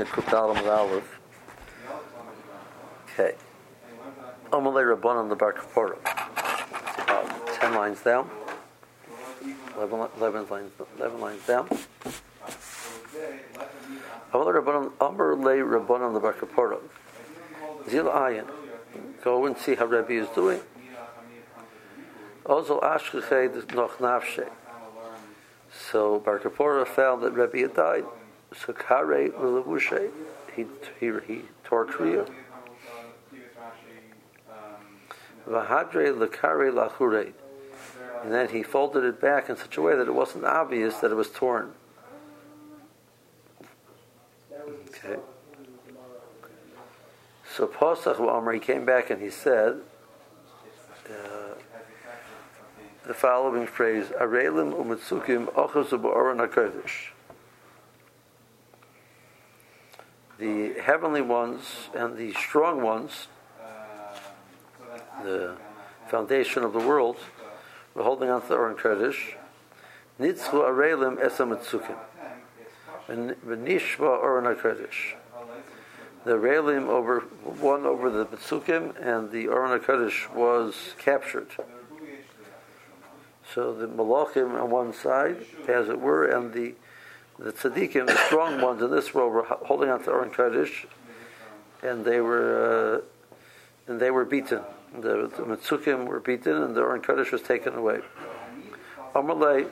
Kuftalam Aleph. Okay. Amalei Rabbanan the Bar Kapora. 10 lines down. 11 lines down. Amalei Rabbanan the Bar Kapora. Zil Ayin. Go and see how Rebbe is doing. Also Ashkechay Noch Nafshe. So Bar Kapora found that Rebbe had died. So Kare L'Levushe, he tore Kriya. V'hadre L'Kare L'Achure, and then he folded it back in such a way that it wasn't obvious that it was torn. Okay. So Pasach V'Amar, he came back and he said the following phrase: Arelim u'Metzukim Ochazu B'Oron HaKodesh. The heavenly ones and the strong ones, the foundation of the world, were holding on to the Oron Kodesh. Nitzchu Arelim Esam Metzukim, V'Nishva Oron HaKodesh. The Arelim won over the Metzukim, and the Oron HaKodesh was captured. So the Malachim on one side, as it were, and the tzaddikim, the strong ones in this world, were holding on to Oron Kodesh, and they were beaten. The Metzukim were beaten, and the Oron Kodesh was taken away. Amalei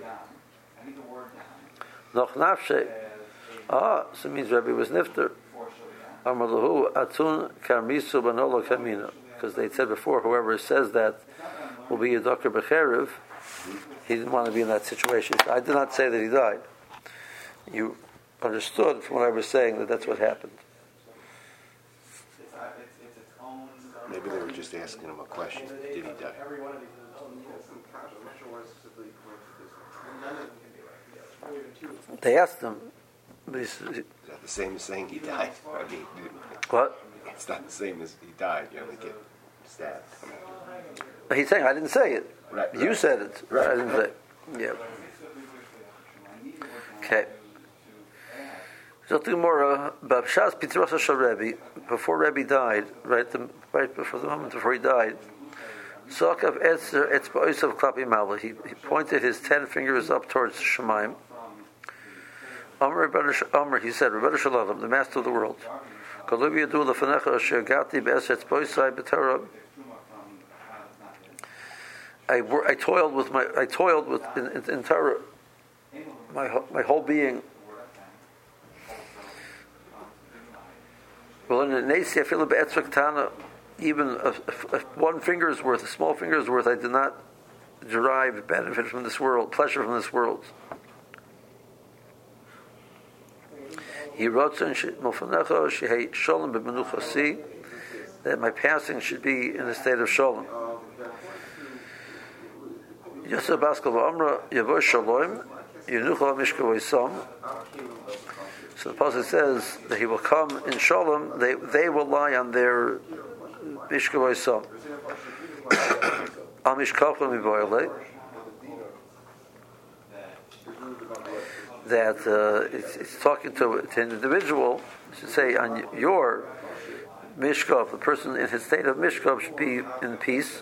Noch Nafshe. So it means Rebbe was nifter. Amalahu Atun Karmisu Banolo Kamina, because they said before, whoever says that will be a Dr. Becherev. He didn't want to be in that situation. I did not say that he died. You understood from what I was saying that that's what happened. Maybe they were just asking him a question. Did he die? They asked him. Is that the same as saying he died? I mean, what? It's not the same as he died. You only get stabbed. He's saying, I didn't say it. Right. You said it. Right. I didn't say it. Yeah. Okay. So Gemara, before Rebbe died, right before the moment before he died, he pointed his 10 fingers up towards Shemaim. Amr, he said, Rebbe Shalom, the master of the world. I toiled with in Torah, my whole being. Well, in the Nasi, I feel a bit even one finger's worth, a small finger's worth, I did not derive benefit from this world, pleasure from this world. He wrote that my passing should be in a state of shalom. Yosef Baskal Amra Yavo Shalom Yenuchal Mishka V'Isam. So the passage says that he will come in shalom. They will lie on their Mishka V'Isam. Al Mishkachim Mivoyle. That it's talking to an individual. It should say on your Mishkav, the person in his state of Mishkav should be in peace.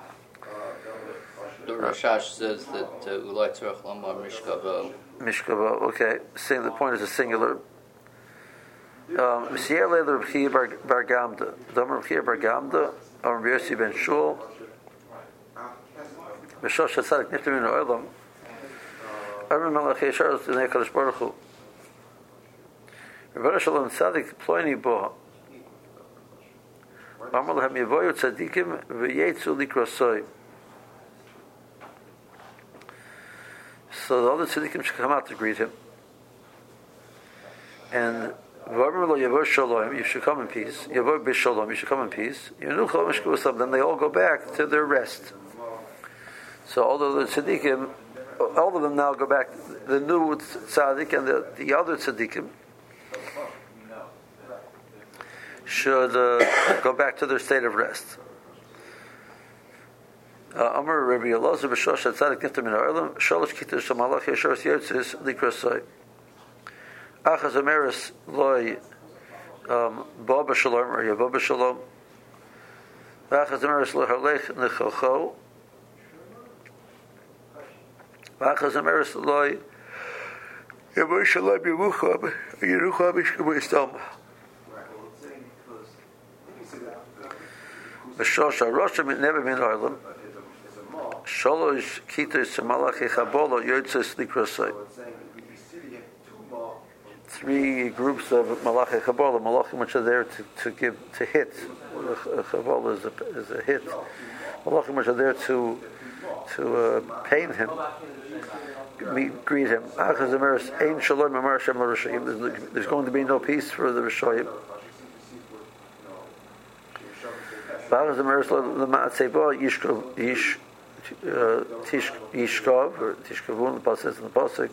The Rashash says that Ulai Tzarech Lamar Mishkavo. Mishkavo, okay. Saying the point is a singular. Mesier Leila Rabchia Bar Gamda. Dom Rabchia Bar Gamda. Rabbi Yossi Ben Shul. Mishosh Hatzadik Niftim in Oilam. Armin Malach Yeshar T'nei Kadosh Baruch Hu. Rebbe Shalom Tzadik Ploini Bo. Amar Lahem Yevoyu Tzadikim V'yetzu Likrosoi. So the other tzaddikim should come out to greet him. And you should come in peace. You should come in peace. Then they all go back to their rest. So all of the tzaddikim, all of them now go back. The new tzaddik and the other tzaddikim should go back to their state of rest. Amar Rabbi Elazar b'shosh tzaddik nifter min ha'olam shalosh kitos shamalach yesharos yotzis likrosoi achaz ameres loy Bo b'shalom or Yavo b'shalom. V'achas emeres lehalech nechocho. V'achas emeres loy Yavo shalom yevucham yerucham ishkabu yistom. V'shosha rosham never min oilam. Sholosh kitos malachi chabolo yotzes likrosay. 3 groups of malachi chabolo, malachim which are there to hit. Chabolo is a hit. Malachim which are there to pain him, greet him. There's going to be no peace for the Rishoyim. Yishkov or Tishkavun, the Pasuk says in the Pasuk,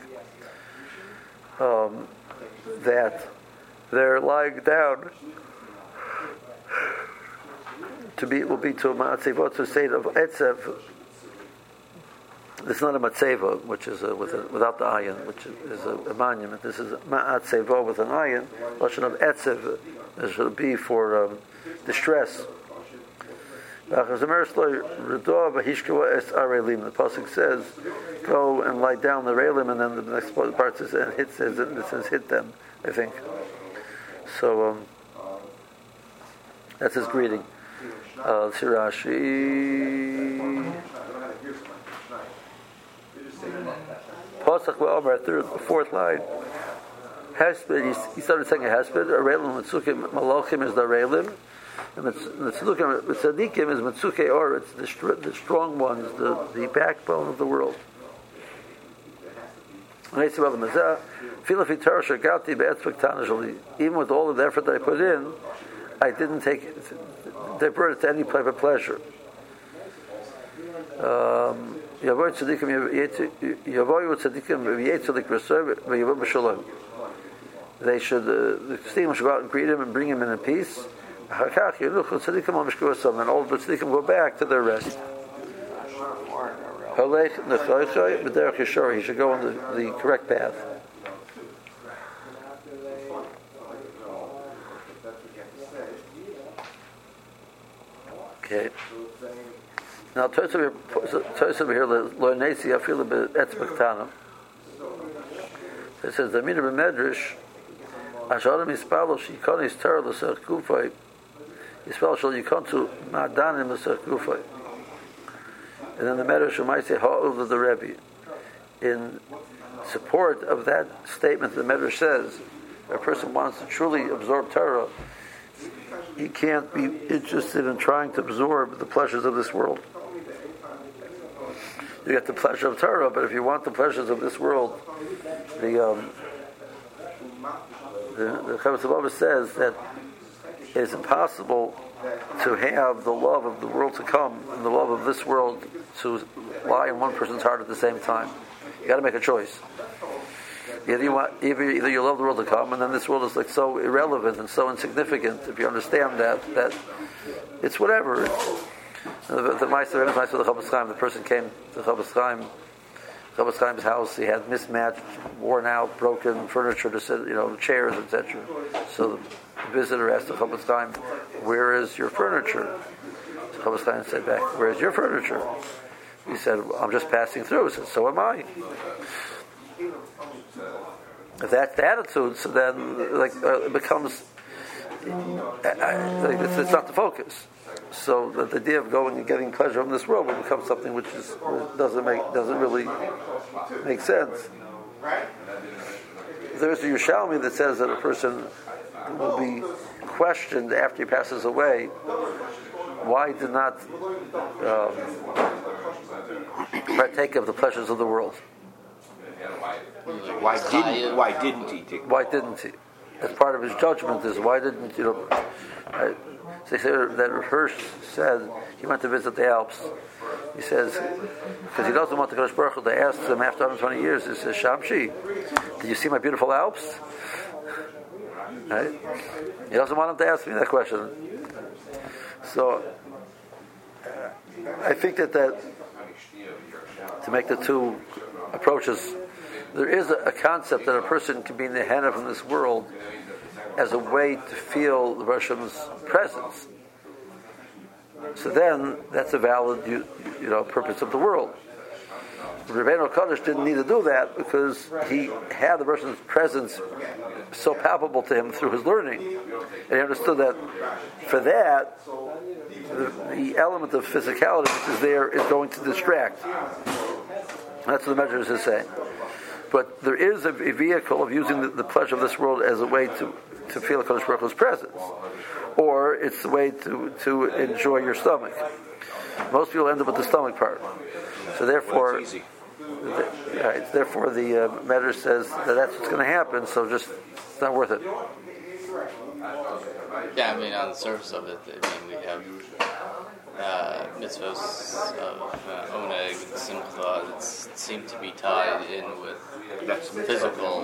that they're lying down will be to a Ma'atzeva, to a state of Etzev. It's not a Matzeva, which is without the ayin, which is a monument. This is Ma'atzeva with an ayin. Lashon of Etzev. This should be for distress. The pasuk says, "Go and lie down the reilim," and then the next part says, "And it says hit them." I think so. That's his greeting. Rashi. Pasuk v'omer, the 4th line. Hesped. He started saying a hesped. A reilim mitzukim malachim is the reilim. And the tzaddikim is Mitzukei Or, it's the strong ones, the backbone of the world. Even with all of the effort that I put in, I didn't divert it to any type of pleasure. They should, the tzaddikim should go out and greet him and bring him in peace. And all the tzaddikim go back to their rest. He should go on the correct path. Okay. Now, Tosam here, Loinesi, I feel a bit etzmaktana. It says, the Amina b'medrash, Ashadam Yispalo Shikon is Torah l'Sech Gufay. Yispalo Shal Yikon to Ma'adanim l'Sech Gufay. And then the Medrash might say Ha'ul of the Rebbe. In support of that statement, the Medrash says, if a person wants to truly absorb Torah, he can't be interested in trying to absorb the pleasures of this world. You get the pleasure of Torah, but if you want the pleasures of this world, the Chavetz Bava says that it is impossible to have the love of the world to come and the love of this world to lie in one person's heart at the same time. You got to make a choice. Either you love the world to come, and then this world is like so irrelevant and so insignificant. If you understand that it's whatever. The Meister of the Chofetz Chaim, the person came to Chofetz Chaim's house. He had mismatched, worn out, broken furniture to sit, chairs, etc. So the visitor asked the Chofetz Chaim, "Where is your furniture?" So Chofetz Chaim said back, "Where is your furniture?" He said, "I'm just passing through." He said, "So am I." If that's the attitude, so then it becomes it's not the focus. So the idea of going and getting pleasure from this world will become something which doesn't really make sense. There's a Yerushalmi that says that a person will be questioned after he passes away. Why did not partake of the pleasures of the world? Why didn't he? Why didn't he? As part of his judgment is why didn't They say that Hirsch said he went to visit the Alps. He says because he doesn't want the Kodesh Baruch Hu to ask him after 120 years. He says, "Shamshi, did you see my beautiful Alps?" Right? He doesn't want him to ask me that question. So I think that to make the two approaches, there is a concept that a person can be in the Hannah from this world as a way to feel the Hashem's presence. So then, that's a valid, purpose of the world. Rebbeinu Kodesh didn't need to do that because he had the Hashem's presence so palpable to him through his learning, and he understood that for that, the element of physicality which is there is going to distract. That's what the Medrash is saying. But there is a vehicle of using the pleasure of this world as a way to feel HaKadosh Baruch Hu's presence. Or it's the way to enjoy your stomach. Most people end up with the stomach part. So therefore, it's easy. Therefore the Medrash says that's what's going to happen, so just, it's not worth it. Yeah, on the surface of it, we have mitzvahs of oneg and simcha that seem to be tied in with physical.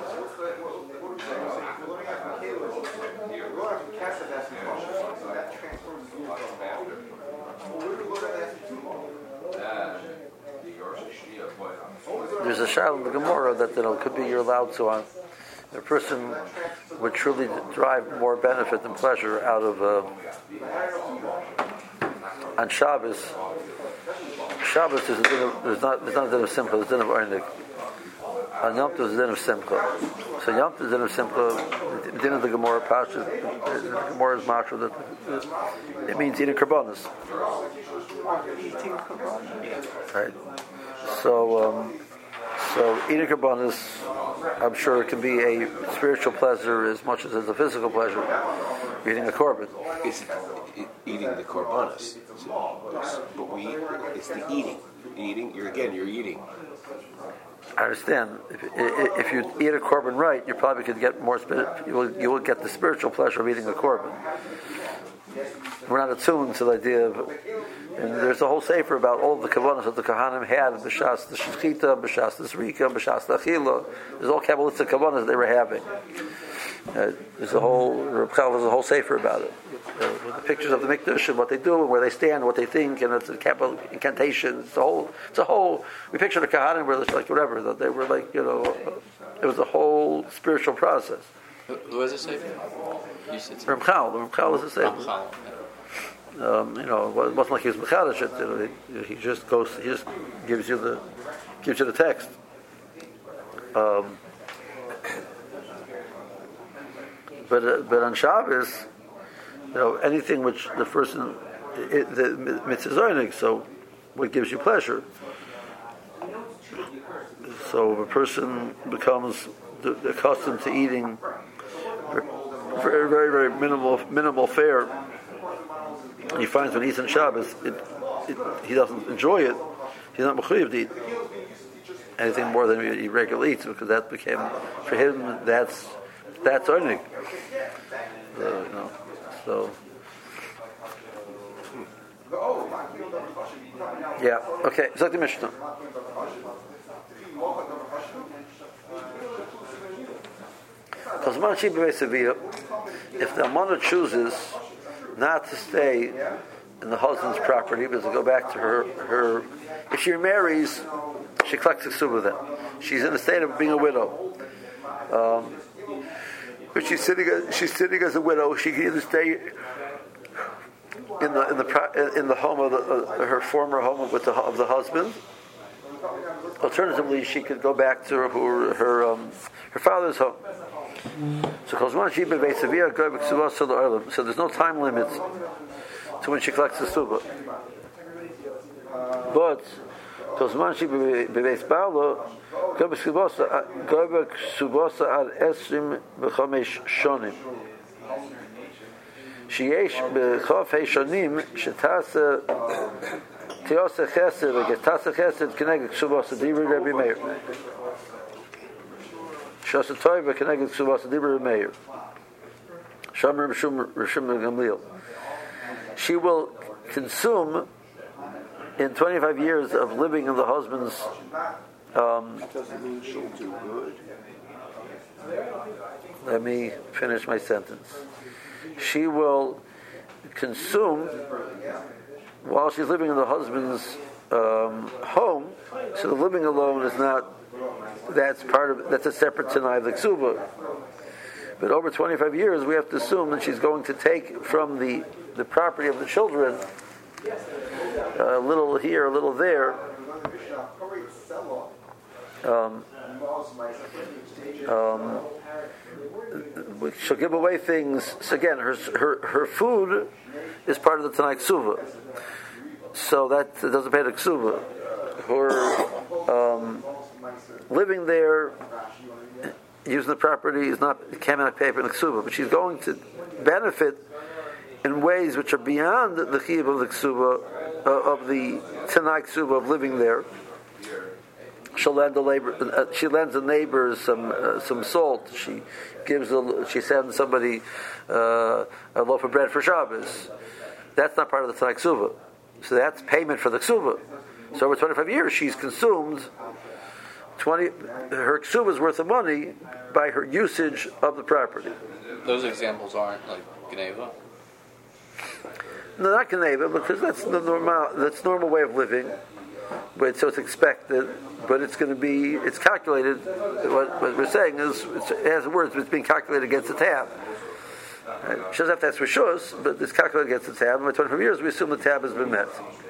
There's a shayla in the Gemara that could be you're allowed to on. A person would truly derive more benefit and pleasure out of on Shabbos. Shabbos is a din of, there's not a din of simcha, there's a din of ornig. On Yom Tov is a din of simcha. So Yom Tov is a din of simcha. The din of the Gemara Pasha, the Gemara is mashal that it means eating karbanos. Right. So eating karbanos, I'm sure it can be a spiritual pleasure as much as it's a physical pleasure. Eating a korban. It's eating the korbanos, but it's the eating. You're eating. I understand. If you eat a korban right, you probably could get more. You will get the spiritual pleasure of eating a korban. We're not attuned to the idea of. And there's a whole sefer about all of the kavanas that the Kohanim had, b'shas the shechita, b'shas the zrika, b'shas the achila. There's all Kabbalistic kavanas they were having. There's a whole sefer about it, with the pictures of the mikdash and what they do and where they stand, and what they think, and it's a Kabbal incantation. It's a whole. We picture the Kohanim where it's like whatever that they were like. It was a whole spiritual process. Who was the sefer? Ramchal. The Ramchal is the sefer. Ramchal. It wasn't like he was mechadish it. He just gives you the text. But on Shabbos, anything which the person the mitzvah zonig, so what gives you pleasure. So if a person becomes accustomed to eating very, very, very minimal fare, he finds when he eats on Shabbos, he doesn't enjoy it. He's not mechuyev to eat anything more than he regularly eats, because that became, for him, that's earning. So. Yeah. Okay. Zok the Mishnah. If the almana chooses not to stay in the husband's property, but to go back to her, if she marries, she collects the ksuba then. She's in the state of being a widow. But she's sitting as a widow. She can either stay in the home of her former home of the husband. Alternatively, she could go back to her father's home. So there's no time limit to when she collects the suba. But שיש בחוף הישונים שתעשה חסד ותעשה חסד כנגד כסובוס דיבר רבי מאיר שעשה טוב וכנגד כסובוס דיבר רבי מאיר שומר רשום גמליאל. She will consume in 25 years of living in the husband's doesn't mean she'll do good. Let me finish my sentence. She will consume while she's living in the husband's home. So the living alone is not. That's a separate tanai of the ksuba. But over 25 years, we have to assume that she's going to take from the property of the children a little here, a little there. She'll give away things. So again, her food is part of the Tanai Ksuva, so that doesn't pay the Ksuva. Her living there, using the property cannot pay for the Ksuva, but she's going to benefit in ways which are beyond the Chiyuv of the Ksuva, of the Tanai Ksuva of living there. She'll lend she lends the neighbors some salt. She sends somebody a loaf of bread for Shabbos. That's not part of the Tanai Ksuva. So that's payment for the Ksuva. So over 25 years, she's consumed her Ksuva is worth of money by her usage of the property. Those examples aren't like Geneva? No, not Geneva, because that's normal way of living. But so it's expected, but it's calculated. What we're saying is, it has words, but it's being calculated against the tab. Right? She doesn't have to ask for shus, but it's calculated against the tab. And by 25 years, we assume the tab has been met.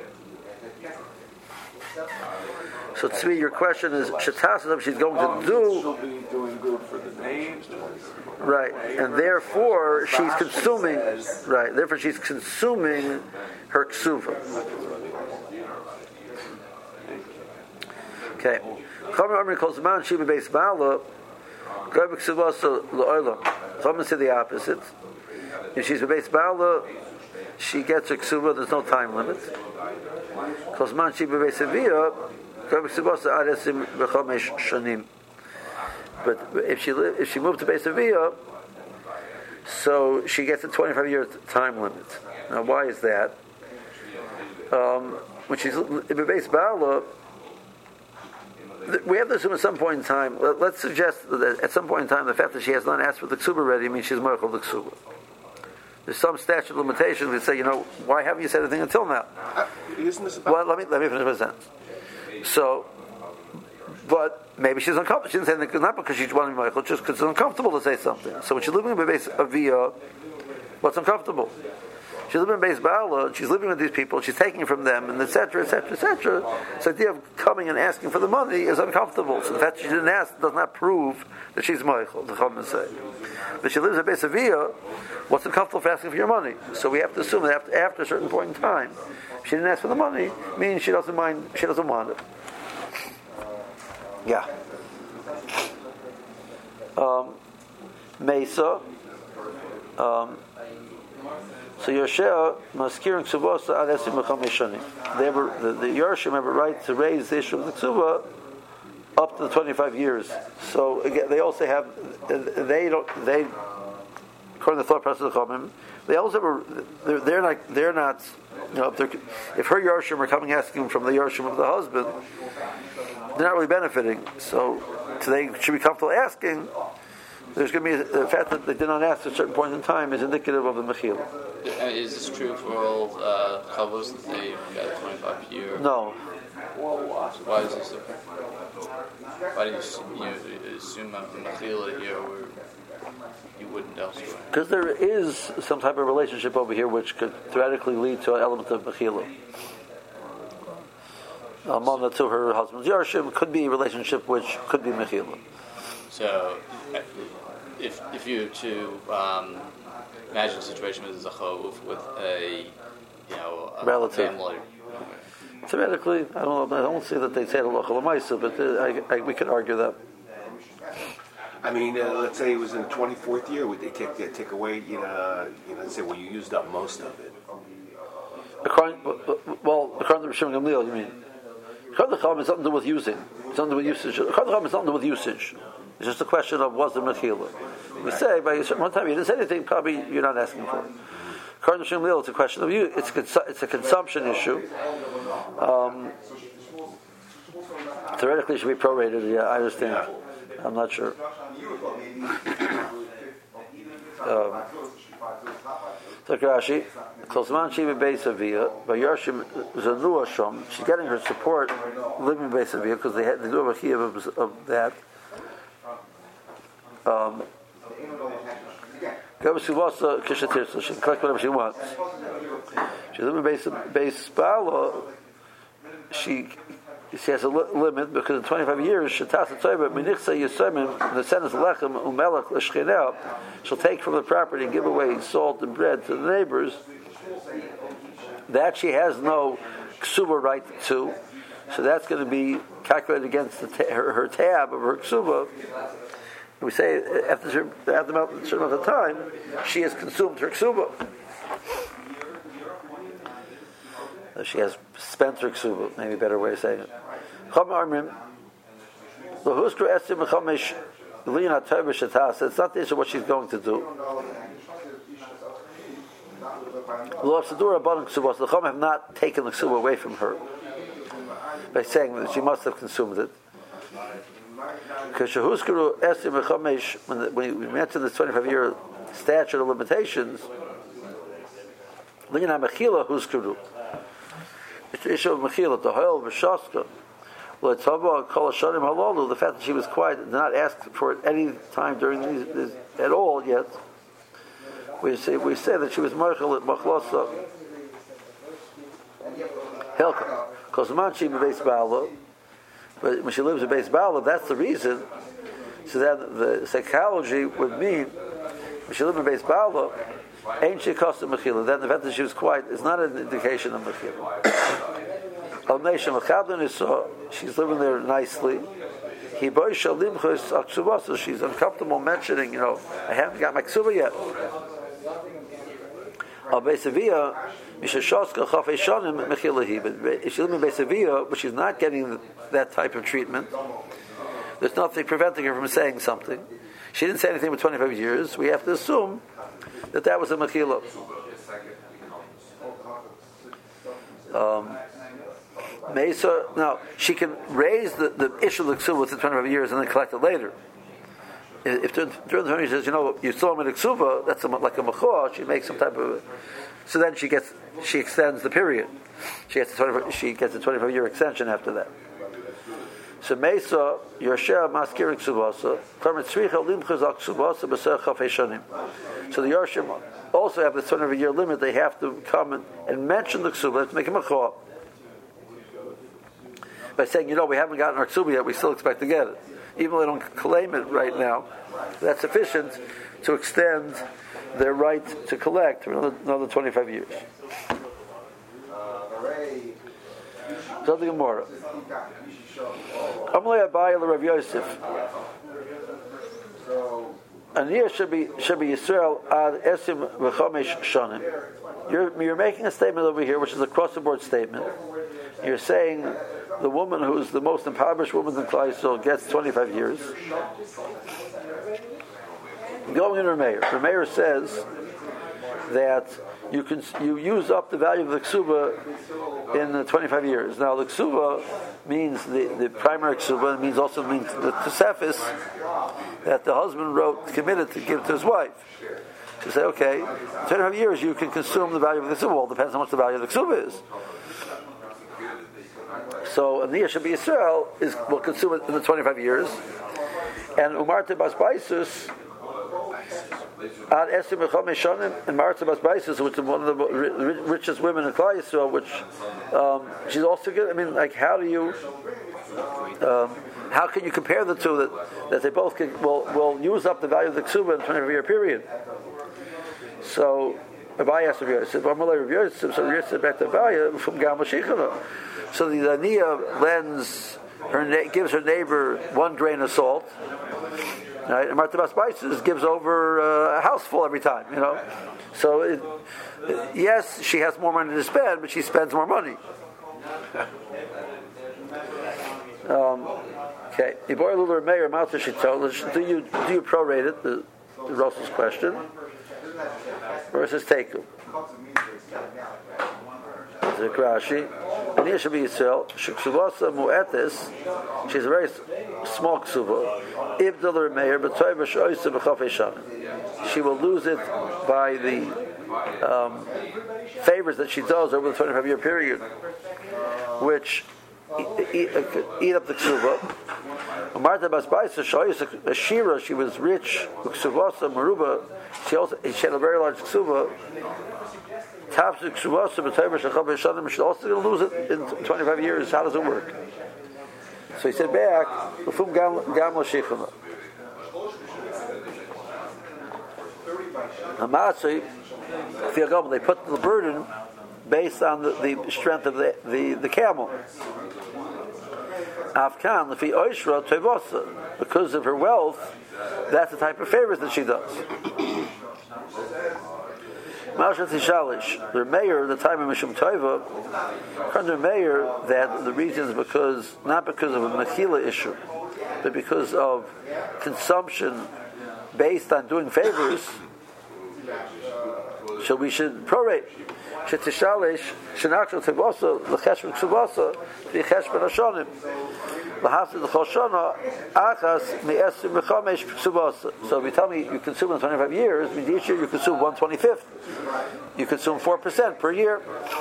So, Tzvi, your question is, she's going to do. She'll be doing good for the names. Right, and therefore she's consuming. Right, therefore she's consuming her ksuva. Okay. Chachamim say the opposite. If she's bebeis ba'ala, she gets her ksuva. There's no time limit. But if she moved to Beis Aviyah, so she gets a 25-year time limit. Now, why is that? When she's in Beis Ba'ala, we have to assume at some point in time. Let's suggest that at some point in time, the fact that she has not asked for the ksuba already means she's meichel the ksuba. There's some statute of limitations that say, why haven't you said anything until now? Isn't this about? Well, let me finish my sentence. So, but maybe she's uncomfortable. She didn't say anything, not because she's wanting Michael, just because it's uncomfortable to say something. So when she's living in Beis Aviyah, what's uncomfortable? She's living in Beis Ba'ala, she's living with these people, she's taking from them, and etc., etc., etc. So the idea of coming and asking for the money is uncomfortable. So the fact that she didn't ask does not prove that she's Michael, the Chachamim say. But she lives in Beis Aviyah, what's uncomfortable for asking for your money? So we have to assume that after a certain point in time, if she didn't ask for the money, means she doesn't mind, she doesn't want it. Yeah. Mesa. So Yoshua Maskirin Ksubosa Adesim Mechamishanim. The Yorshim have a right to raise the issue of the Ksuba up to the 25 years. So again, they also have they according to the thought process of the Chachamim, they also have they're not if her Yorshim are coming asking from the Yorshim of the husband, they're not really benefiting. So they should be comfortable asking. There's going to be the fact that they did not ask at a certain point in time is indicative of the mechila. Is this true for all chavos that they got a 25-year? No. Why is this? Why do you assume a mechila here where you wouldn't elsewhere? Because there is some type of relationship over here which could theoretically lead to an element of mechila. Among to her husband's yarshim could be a relationship which could be mechila. So, if you were to imagine a situation with a chov with a relative family, theoretically, I don't see that they say halacha l'maisa, but we could argue that. I mean, let's say it was in the 24th year, would they take away? Say, well, you used up most of it. According to Rav Shimon Gamliel, you mean? According to Chachamim, it's nothing to do with using. It's nothing to do with usage. According to Chachamim, it's nothing to do with usage. It's just a question of was there mechila. We say by a certain one time you didn't say anything, probably you're not asking for it. According to Shimon Gamliel, it's a question of you. It's a consumption issue. Theoretically, it should be prorated. Yeah, I understand. I'm not sure. Rashi, she's getting her support living in Beis Aviyah because they do have a chiyuv of that. Go Suvasa Kishatirsa. She can collect whatever she wants. She's living base Bala. She has a limit because in 25 years, Shetasa Toiva Minichsa Yisomim, the sentence Lechem Umelach L'Shchinel, she'll take from the property and give away salt and bread to the neighbors. That she has no ksuba right to, so that's going to be calculated against her tab of her ksuba. We say after a certain amount of time, she has consumed her ksuba. She has spent her ksuba, maybe a better way of saying it. It's not the issue of what she's going to do. The Chum have not taken the ksuba away from her by saying that she must have consumed it. When we mentioned this 25-year statute of limitations, it's the issue of mechila, the hoil v'shaska. The fact that she was quiet, did not ask for it any time during these at all yet. We say that she was marchal at machlosa helka because manchi beis bala, but when she lives in beis bala, that's the reason. So then the psychology would mean when she lived in beis bala, ain't she cost mechila? Then the fact that she was quiet is not an indication of mechila. She's living there nicely. She's uncomfortable mentioning, I haven't got my ksuba yet. But if she lives in Beisavia, but she's not getting that type of treatment, there's nothing preventing her from saying something. She didn't say anything for 25 years. We have to assume that was a mechila. Now, she can raise the issue of the ksuba within 25 years and then collect it later. If during the 20 years says, you saw me in ksuba, that's like a machor, she makes some type of... So then she extends the period. She gets a 25-year extension after that. So Mesa, Yoshea Maskirin Ksubasa, so the Yoshim also have this 25-year limit. They have to come and mention the ksuba to make him a machor. By saying, we haven't gotten our ksuba yet, we still expect to get it. Even though they don't claim it right now, that's sufficient to extend their right to collect for another 25 years. Something Gemara. Amalei Abaye Rav Yosef. Aniyah should be Yisrael ad esim v'chomesh shanim. You're making a statement over here, which is a cross-the-board statement. You're saying the woman who's the most impoverished woman in Klal Yisrael gets 25 years. Going in Rameir. Rameir says that you use up the value of the ksuba in 25 years. Now the ksuba means the primary ksuba, means the tosefis that the husband committed to give to his wife. To say, okay, 25 years you can consume the value of the ksuba. Well, it depends on how much the value of the ksuba is. So Aniyah should be Yisrael will consume it in the 25 years, and Umarta Bas Baisus Ad Esim Echom Eshanim and Marta Bas Baisus, which is one of the richest women in Klal Yisrael, which she's also good. I mean, like, how can you compare the two that they both will use up the value of the ksuba in a 25-year period? So Abaye asked Rav Yosef, Amalei Rav Yosef, so Rav Yosef back to Abaye from Gam Mashiachana. So the Aniyah gives her neighbor one grain of salt. Right? And Marta Bas Baisus gives over a house full every time. So yes, she has more money to spend, but she spends more money. Okay. Do you prorate it? The Ross's question versus Teku. The Rashi. Aniyah should be Yisrael. Shekshuvasa mu'etes. She's a very small ksuva. Ibdal Rameir, but she will lose it by the favors that she does over the 25-year period, which eat up the ksuba. Martha Basbaisa shows a shira. She was rich. Ksuvasa Maruba. She had a very large ksuba. Taps ksuvasa b'tayver shachab b'shanim. She's also going to lose it in 25 years. How does it work? So he said back. Ufum gam l'shichana. Hamasei. They put the burden based on the strength of the camel. Afkan, lefi oishra tevosa, because of her wealth, that's the type of favors that she does. Masha Tishalish, the mayor, the time of Mishum Tova, under mayor, that the reason is not because of a mechila issue, but because of consumption based on doing favors. So we should prorate. Shetishalish, Shenakshal Tevosa, L'cheshben Ksubasa, V'cheshben Hashonim. L'hafted L'choshana, Achas, Me'esim Mechamesh Ksubasa. So if you tell me you consume in 25 years, I mean, each year you consume 1/25th. You consume 4% per year.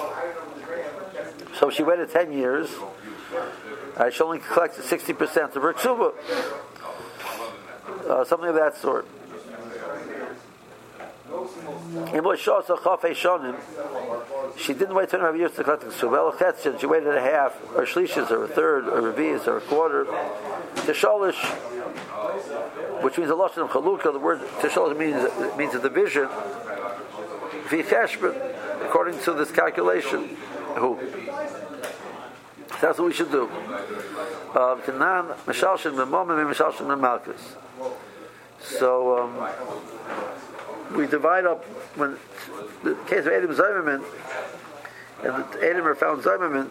So she waited 10 years. She only collected 60% of her ksuba. Something of that sort. She didn't wait 25 years to collect the ksuba. She waited a half, or shlishis, or a third, or a revi'is, or a quarter. Teshalish, which means a lashon of chalukah. The word teshalish means a division. V'cheshbon, according to this calculation. Who? That's what we should do. So we divide up when the case of Edom Zaymerman, and the Edom found Zaymerman.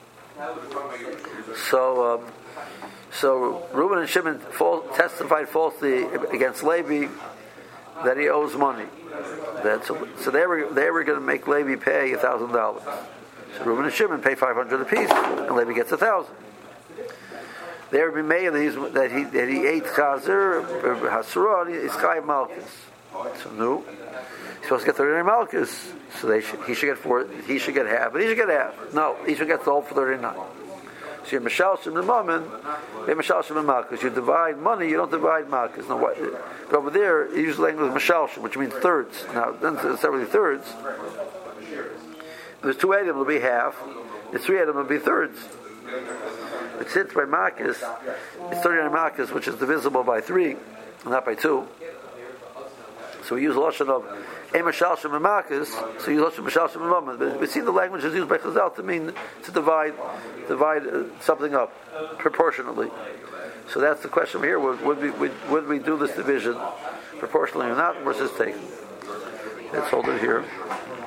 So Reuben and Shimon testified falsely against Levi that he owes money. So they were going to make Levi pay $1,000. So Reuben and Shimon pay $500 apiece, and Levi gets $1,000. They were made that he ate chazer, hasra, and he's chayiv malchus. So no, he's supposed to get 39 malchus. So he should get 4. He should get half, but he should get half. No, he should get the whole for 39. So you're mishalshim the moment, you're mishalshim the malchus. You divide money, you don't divide malchus. No, but over there, you use the language of mishalshim, which means thirds. Now, then it's not really thirds. If there's 2 items, it'll be half. If 3 items, it'll be thirds. But since by malchus, it's 39 malchus, which is divisible by 3, not by 2. So we use a lashon of emashalshim and malchus. So we use lashon mashalshim and moment. But we see the language is used by Chazal to mean to divide something up proportionately. So that's the question here: would we do this division proportionally or not? Versus taken. Let's hold it here.